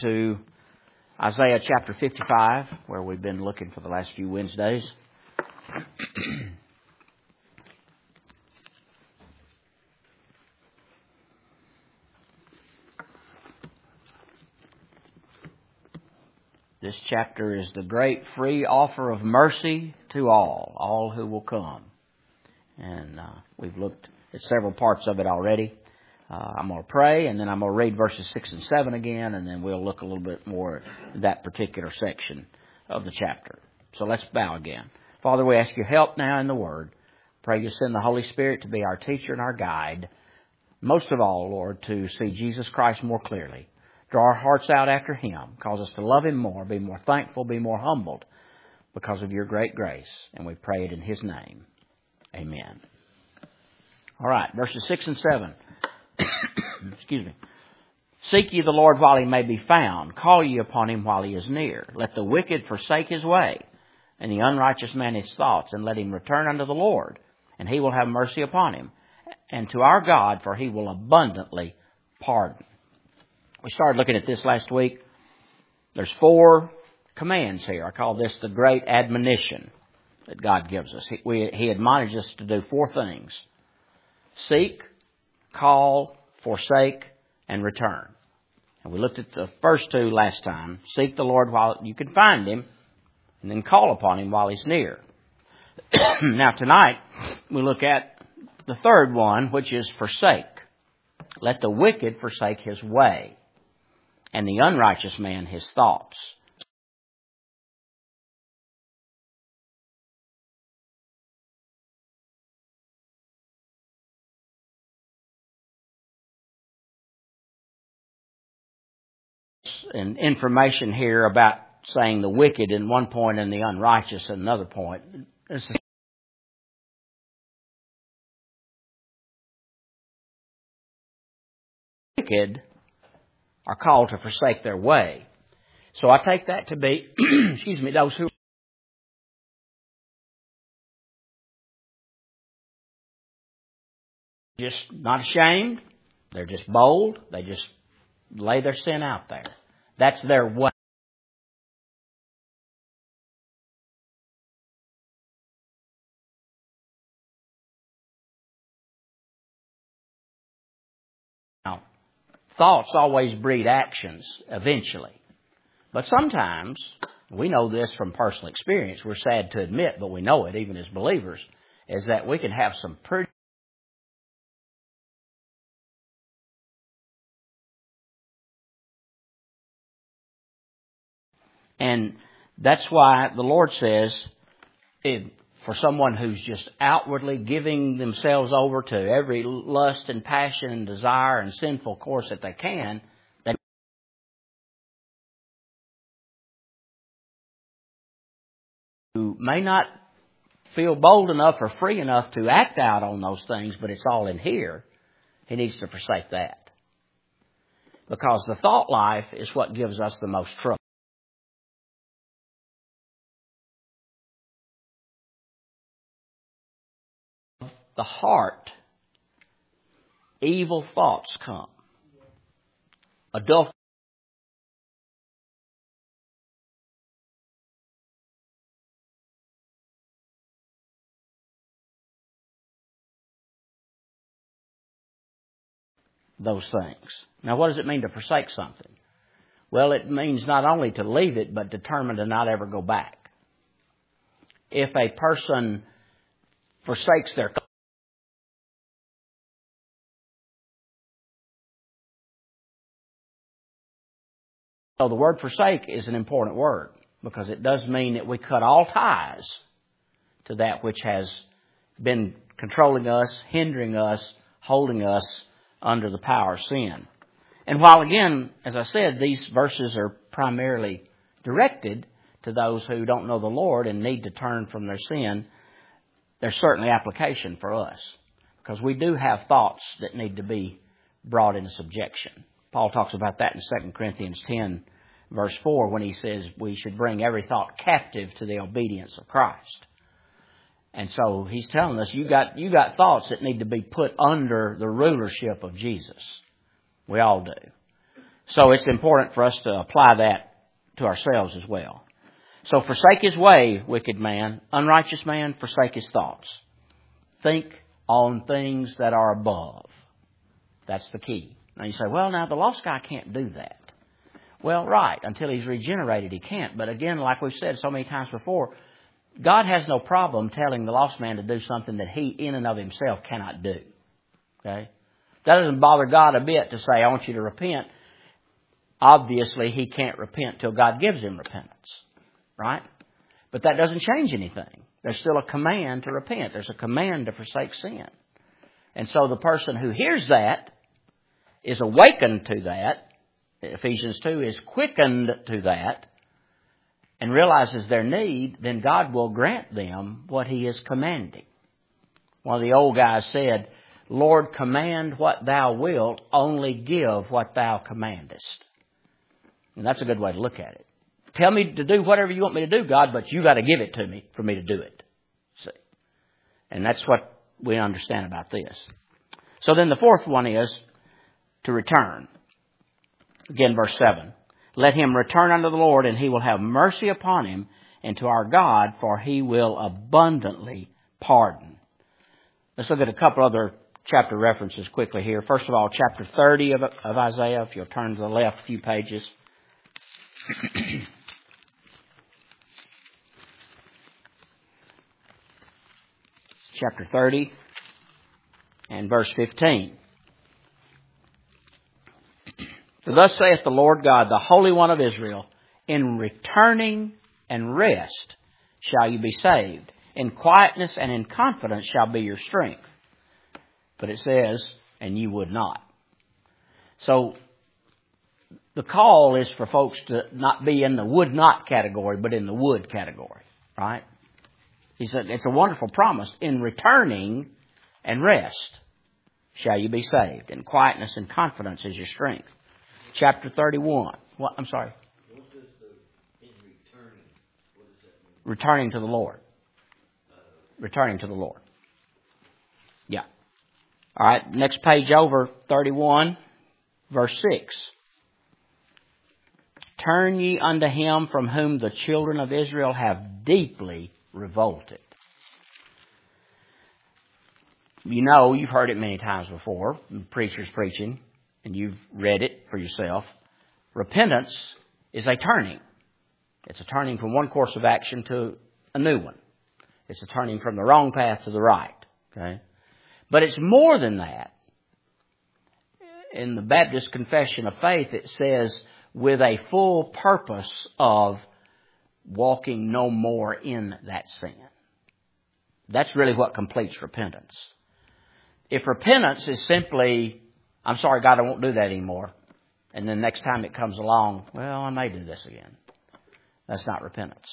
To Isaiah chapter 55, where we've been looking for the last few Wednesdays. This chapter is the great free offer of mercy to all who will come. And we've looked at several parts of it already. I'm going to pray, and then I'm going to read verses 6 and 7 again, and then we'll look a little bit more at that particular section of the chapter. So let's bow again. Father, we ask your help now in the Word. Pray you send the Holy Spirit to be our teacher and our guide. Most of all, Lord, to see Jesus Christ more clearly. Draw our hearts out after Him. Cause us to love Him more, be more thankful, be more humbled because of your great grace. And we pray it in His name. Amen. All right, verses 6 and 7. Excuse me. Seek ye the Lord while He may be found. Call ye upon Him while He is near. Let the wicked forsake his way, and the unrighteous man his thoughts, and let him return unto the Lord, and He will have mercy upon him, and to our God, for He will abundantly pardon. We started looking at this last week. There's 4 commands here. I call this the great admonition that God gives us. He admonishes us to do 4 things. Seek, call, forsake, and return. And we looked at the first 2 last time. Seek the Lord while you can find Him, and then call upon Him while He's near. Now tonight, we look at the third one, which is forsake. Let the wicked forsake his way, and the unrighteous man his thoughts. And information here about saying the wicked in one point and the unrighteous at another point. The wicked are called to forsake their way. So I take that to be, those who are just not ashamed. They're just bold. They just lay their sin out there. That's their way. Now, thoughts always breed actions eventually. But sometimes, we know this from personal experience, we're sad to admit, but we know it even as believers, is that we can have some pretty And that's why the Lord says, for someone who's just outwardly giving themselves over to every lust and passion and desire and sinful course that they can, they who may not feel bold enough or free enough to act out on those things, but it's all in here, he needs to forsake that. Because the thought life is what gives us the most trouble. The heart, evil thoughts come. Adultery. Those things. Now, what does it mean to forsake something? Well, it means not only to leave it, but determine to not ever go back. If a person forsakes their So the word forsake is an important word because it does mean that we cut all ties to that which has been controlling us, hindering us, holding us under the power of sin. And while again, as I said, these verses are primarily directed to those who don't know the Lord and need to turn from their sin, there's certainly application for us because we do have thoughts that need to be brought into subjection. Paul talks about that in 2 Corinthians 10, verse 4, when he says we should bring every thought captive to the obedience of Christ. And so he's telling us you got thoughts that need to be put under the rulership of Jesus. We all do. So it's important for us to apply that to ourselves as well. So forsake his way, wicked man. Unrighteous man, forsake his thoughts. Think on things that are above. That's the key. Now you say, well, now the lost guy can't do that. Well, right, until he's regenerated, he can't. But again, like we've said so many times before, God has no problem telling the lost man to do something that he in and of himself cannot do. Okay? That doesn't bother God a bit to say, I want you to repent. Obviously, he can't repent till God gives him repentance. Right? But that doesn't change anything. There's still a command to repent. There's a command to forsake sin. And so the person who hears that is awakened to that. Ephesians 2 is quickened to that and realizes their need, then God will grant them what he is commanding. One of the old guys said, Lord, command what thou wilt, only give what thou commandest. And that's a good way to look at it. Tell me to do whatever you want me to do, God, but you got to give it to me for me to do it. See? And that's what we understand about this. So then the fourth one is to return. Again, verse 7. Let him return unto the Lord, and he will have mercy upon him, and to our God, for he will abundantly pardon. Let's look at a couple other chapter references quickly here. First of all, chapter 30 of Isaiah, if you'll turn to the left a few pages. Chapter 30 and verse 15. For thus saith the Lord God, the Holy One of Israel, in returning and rest shall you be saved. In quietness and in confidence shall be your strength. But it says, and you would not. So the call is for folks to not be in the would not category, but in the would category. Right? He said, it's a wonderful promise. In returning and rest shall you be saved. In quietness and confidence is your strength. Chapter 31. What? I'm sorry. What does in returning, what does that mean? Returning to the Lord. Returning to the Lord. Yeah. All right. Next page over, 31, verse 6. Turn ye unto him from whom the children of Israel have deeply revolted. You know, you've heard it many times before, preachers preaching, and you've read it for yourself. Repentance is a turning. It's a turning from one course of action to a new one. It's a turning from the wrong path to the right. Okay? But it's more than that. In the Baptist Confession of Faith, it says, with a full purpose of walking no more in that sin. That's really what completes repentance. If repentance is simply, I'm sorry, God, I won't do that anymore, and then next time it comes along, well, I may do this again. That's not repentance.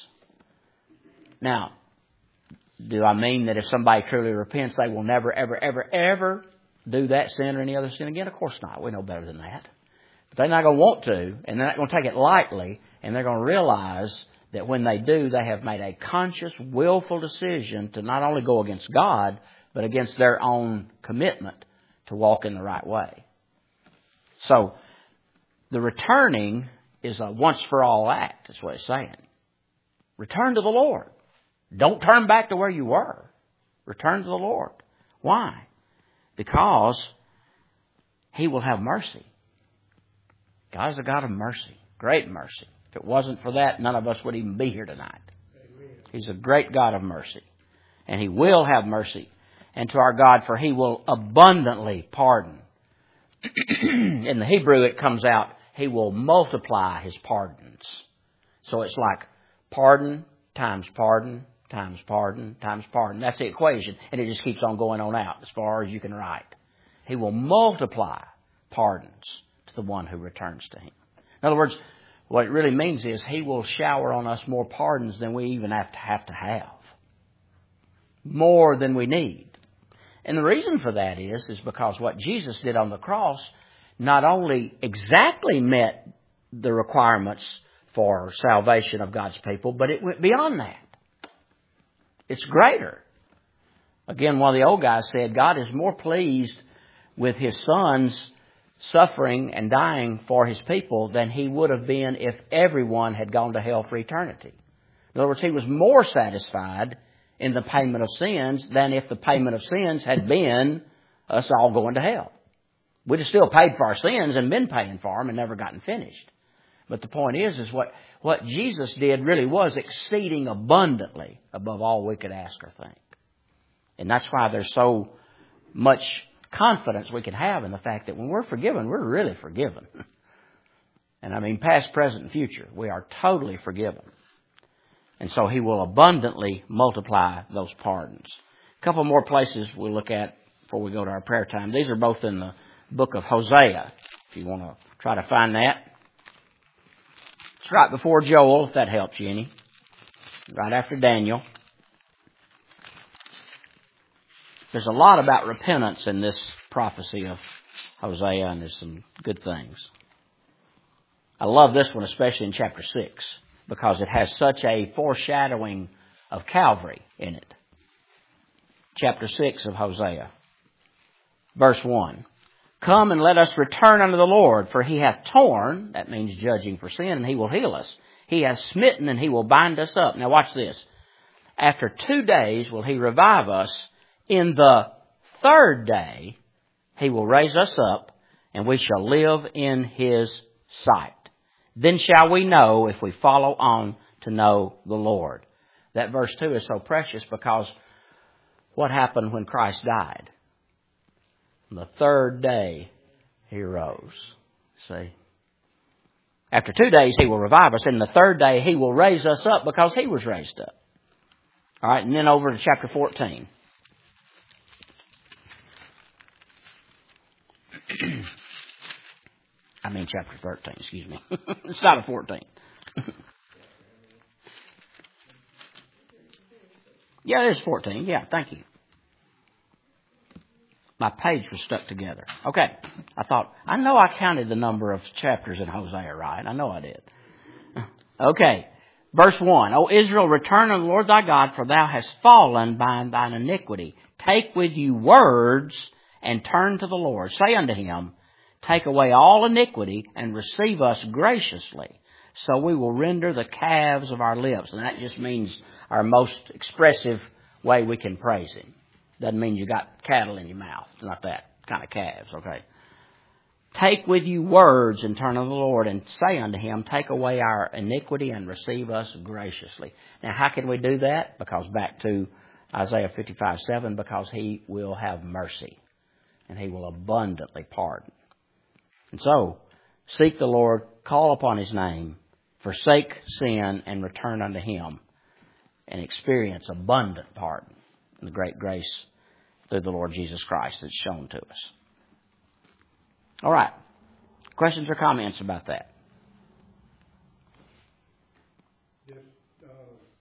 Now, do I mean that if somebody truly repents, they will never, ever, ever, ever do that sin or any other sin again? Of course not. We know better than that. But they're not going to want to, and they're not going to take it lightly, and they're going to realize that when they do, they have made a conscious, willful decision to not only go against God, but against their own commitment to walk in the right way. So, the returning is a once-for-all act, that's what it's saying. Return to the Lord. Don't turn back to where you were. Return to the Lord. Why? Because He will have mercy. God is a God of mercy. Great mercy. If it wasn't for that, none of us would even be here tonight. Amen. He's a great God of mercy. And He will have mercy. And to our God, for He will abundantly pardon. In the Hebrew, it comes out, He will multiply His pardons. So it's like pardon times pardon times pardon times pardon. That's the equation. And it just keeps on going on out as far as you can write. He will multiply pardons to the one who returns to Him. In other words, what it really means is He will shower on us more pardons than we even have to have. More than we need. And the reason for that is because what Jesus did on the cross not only exactly met the requirements for salvation of God's people, but it went beyond that. It's greater. Again, one of the old guys said, God is more pleased with His Son's suffering and dying for His people than He would have been if everyone had gone to hell for eternity. In other words, He was more satisfied in the payment of sins than if the payment of sins had been us all going to hell. We'd have still paid for our sins and been paying for them and never gotten finished. But the point is what Jesus did really was exceeding abundantly above all we could ask or think. And that's why there's so much confidence we can have in the fact that when we're forgiven, we're really forgiven. And I mean past, present, and future. We are totally forgiven. And so He will abundantly multiply those pardons. A couple more places we'll look at before we go to our prayer time. These are both in the book of Hosea, if you want to try to find that. It's right before Joel, if that helps you any. Right after Daniel. There's a lot about repentance in this prophecy of Hosea, and there's some good things. I love this one, especially in chapter 6, because it has such a foreshadowing of Calvary in it. Chapter 6 of Hosea. Verse 1. Come and let us return unto the Lord, for He hath torn, that means judging for sin, and He will heal us. He hath smitten, and He will bind us up. Now watch this. After 2 days will He revive us. In the third day He will raise us up, and we shall live in His sight. Then shall we know if we follow on to know the Lord. That verse 2 is so precious because what happened when Christ died? On the third day He rose. See? After 2 days He will revive us. And the third day He will raise us up because He was raised up. All right, and then over to chapter 14. I mean chapter 13, excuse me. It's not a 14. Yeah, it is 14. Yeah, thank you. My page was stuck together. Okay. I know I counted the number of chapters in Hosea right. I know I did. Okay. Verse 1. O Israel, return unto the Lord thy God, for thou hast fallen by thine iniquity. Take with you words and turn to the Lord. Say unto Him, take away all iniquity and receive us graciously. So we will render the calves of our lips. And that just means our most expressive way we can praise Him. Doesn't mean you got cattle in your mouth. It's not that kind of calves, okay? Take with you words and turn unto the Lord and say unto Him, take away our iniquity and receive us graciously. Now, how can we do that? Because back to Isaiah 55:7, because He will have mercy and He will abundantly pardon. And so, seek the Lord, call upon His name, forsake sin and return unto Him and experience abundant pardon and the great grace through the Lord Jesus Christ that's shown to us. All right. Questions or comments about that? Yes,